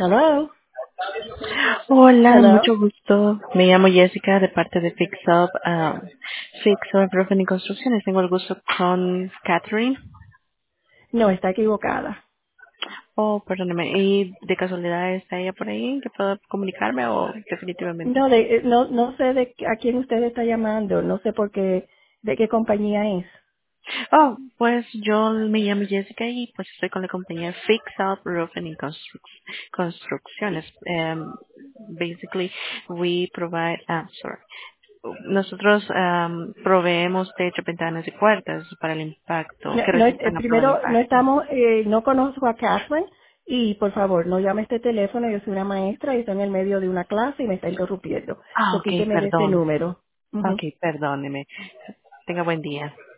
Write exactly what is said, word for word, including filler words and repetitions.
Hello. Hola, Hello. mucho gusto. Me llamo Jessica de parte de Fix Up, um, Fix Up Roofing y Construcciones. Tengo el gusto con Catherine. No, está equivocada. Oh, perdóneme. ¿Y de casualidad está ella por ahí? ¿Que puedo comunicarme o definitivamente? No, de, eh, no, no sé de qué- a quién usted está llamando. No sé por qué, de qué compañía es. Oh, pues yo me llamo Jessica y pues estoy con la compañía Fix Up Roofing y Construc- Construcciones. Um, basically, we provide, ah, sorry. Nosotros am, proveemos techo, ventanas y puertas para el impacto, No, que no, eh, resistan a prueba de primero, no impacto. estamos, eh, no conozco a Catherine y por favor, no llame a este teléfono. Yo soy una maestra y estoy en el medio de una clase y me está interrumpiendo. Ah, So, ok, quíteme de este perdón. número. Ujú. Ok, perdóneme. Tenga buen día.